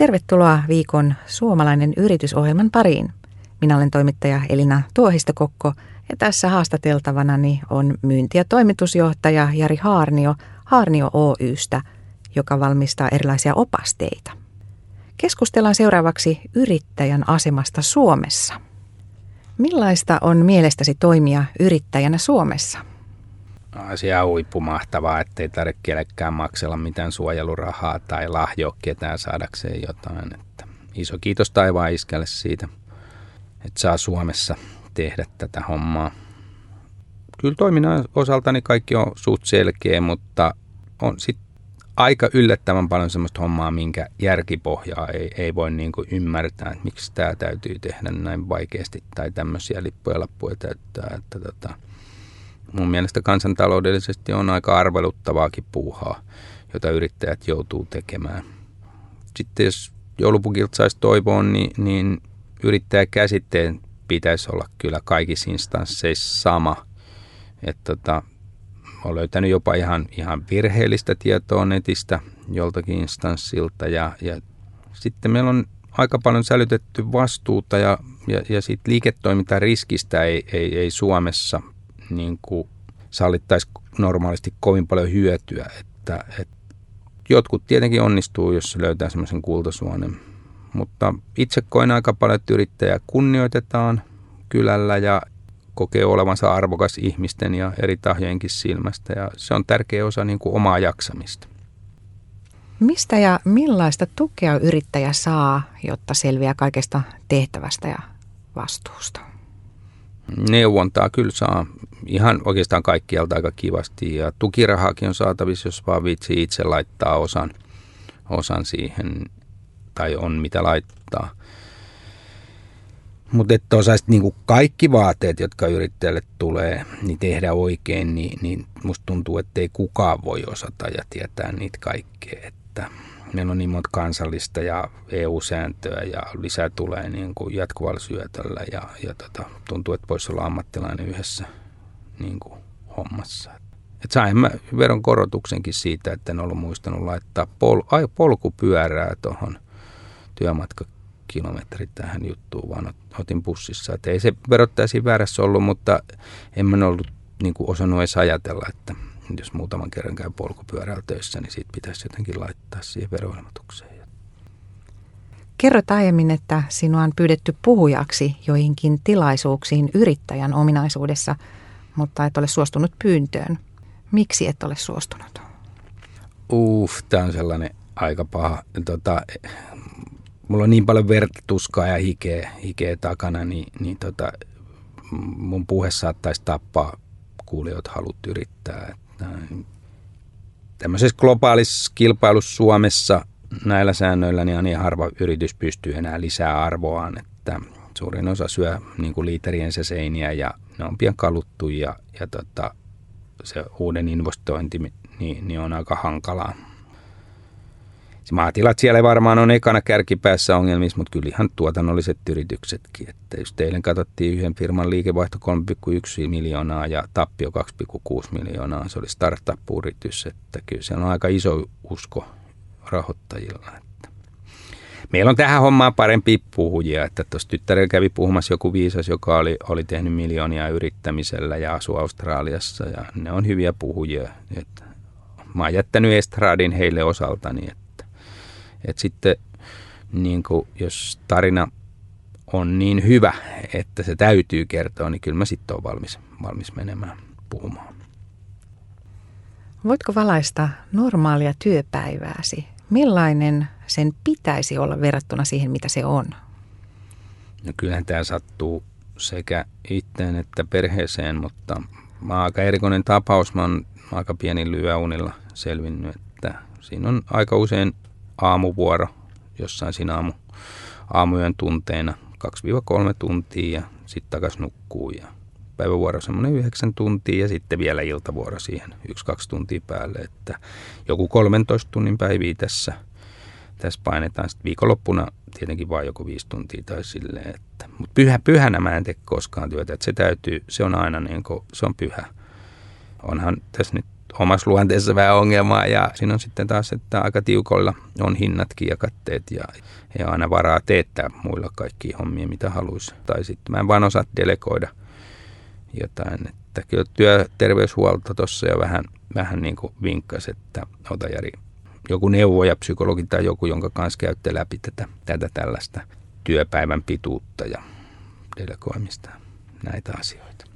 Tervetuloa viikon Suomalainen yritysohjelman pariin. Minä olen toimittaja Elina Tuohistokokko ja tässä haastateltavanani on myynti- ja toimitusjohtaja Jari Haarnio Haarnio Oy:stä, joka valmistaa erilaisia opasteita. Keskustellaan seuraavaksi yrittäjän asemasta Suomessa. Millaista on mielestäsi toimia yrittäjänä Suomessa? Asia on huippumahtavaa, ettei tarvitse kellekään maksella mitään suojelurahaa tai lahjoa ketään saadakseen jotain. Että iso kiitos taivaan iskälle siitä, että saa Suomessa tehdä tätä hommaa. Kyllä toiminnan osaltani kaikki on suht selkeä, mutta on sitten aika yllättävän paljon semmoista hommaa, minkä järkipohjaa ei voi niinku ymmärtää, että miksi tämä täytyy tehdä näin vaikeasti tai tämmöisiä lippuja lappuja täyttää. Että mun mielestä kansantaloudellisesti on aika arveluttavaakin puuhaa, jota yrittäjät joutuu tekemään. Sitten jos joulupukilta saisi toivoa, niin yrittäjäkäsitteen pitäisi olla kyllä kaikissa instansseissa sama. Olen löytänyt jopa ihan virheellistä tietoa netistä joltakin instanssilta ja sitten meillä on aika paljon sälytetty vastuuta ja siitä liiketoimintariskistä ei Suomessa niin kuin sallittaisi normaalisti kovin paljon hyötyä. Että jotkut tietenkin onnistuu, jos se löytää semmoisen kultasuonen, mutta itse koen aika paljon, että yrittäjää kunnioitetaan kylällä ja kokee olevansa arvokas ihmisten ja eri tahojenkin silmästä ja se on tärkeä osa niin kuin omaa jaksamista. Mistä ja millaista tukea yrittäjä saa, jotta selviää kaikesta tehtävästä ja vastuusta? Neuvontaa kyllä saa ihan oikeastaan kaikkialta aika kivasti ja tukirahaakin on saatavissa, jos vaan viitsii itse laittaa osan siihen tai on mitä laittaa. Mutta että osaisit niinku kaikki vaateet, jotka yrittäjälle tulee, niin tehdä oikein, niin musta tuntuu, että ei kukaan voi osata ja tietää niitä kaikkea. Että meillä on niin monta kansallista ja EU-sääntöä ja lisää tulee niinku jatkuvalla syötöllä ja tuntuu, että voisi olla ammattilainen yhdessä niinku hommassa. Et sain mä veronkorotuksenkin siitä, että en ollut muistanut laittaa polkupyörää tuohon työmatkakilometrit tähän juttuun, vaan otin bussissa. Et ei se verottaisi väärässä ollut, mutta en mä ollut niin kuin osannut edes ajatella, että jos muutaman kerran käy polkupyörällä töissä, niin siitä pitäisi jotenkin laittaa siihen veroilmoitukseen. Kerrot aiemmin, että sinua on pyydetty puhujaksi joihinkin tilaisuuksiin yrittäjän ominaisuudessa, mutta et ole suostunut pyyntöön. Miksi et ole suostunut? Tämä on sellainen aika paha. Mulla on niin paljon verta, tuskaa ja hikeä takana, niin mun puhe saattaisi tappaa kuulijoita halut yrittää. Tämmöisessä globaalissa kilpailussa Suomessa näillä säännöillä niin niin harva yritys pystyy enää lisää arvoaan, että suurin osa syö niin kuin liiteriensä seiniä ja ne on pian kaluttu ja se uuden investointi niin on aika hankalaa. Maatilat siellä varmaan on ekana kärkipäässä ongelmissa, mutta kyllä ihan tuotannolliset yrityksetkin. Että jos teille katsottiin yhden firman liikevaihto 3,1 miljoonaa ja tappio 2,6 miljoonaa, se oli startup-yritys, että kyllä siellä on aika iso usko rahoittajilla. Että meillä on tähän hommaan parempia puhujia, että tuossa tyttärellä kävi puhumassa joku viisas, joka oli tehnyt miljoonia yrittämisellä ja asuu Australiassa ja ne on hyviä puhujia. Että mä oon jättänyt estradin heille osaltani, että sitten niin kuin, jos tarina on niin hyvä, että se täytyy kertoa, niin kyllä mä sitten olen valmis menemään puhumaan. Voitko valaista normaalia työpäivääsi? Millainen sen pitäisi olla verrattuna siihen, mitä se on? No kyllähän tämä sattuu sekä itteen että perheeseen, mutta mä oon aika erikoinen tapaus. Mä oon aika pienillä yöunilla selvinnyt, että siinä on aika usein aamuvuoro jossain siinä aamuyön tunteina 2-3 tuntia ja sitten takaisin nukkuu ja päivävuoro semmoinen 9 tuntia ja sitten vielä iltavuoro siihen 1-2 tuntia päälle, että joku 13 tunnin päiviä tässä painetaan. Sitten viikonloppuna tietenkin vaan joku 5 tuntia tai silleen, että mutta pyhänä mä en tee koskaan työtä, että se on aina niin kuin, se on pyhä. Onhan tässä nyt omassa luonteessa vähän ongelmaa ja siinä on sitten taas, että aika tiukoilla on hinnatkin ja katteet ja ei ole aina varaa teettää muilla kaikkia hommia, mitä haluaisi. Tai sitten mä en vaan osaa delegoida jotain, että kyllä työterveyshuolto tuossa jo vähän niin kuin vinkkasi, että ota Jari joku neuvoja, psykologi tai joku, jonka kanssa käytte läpi tätä tällaista työpäivän pituutta ja delegoimista näitä asioita.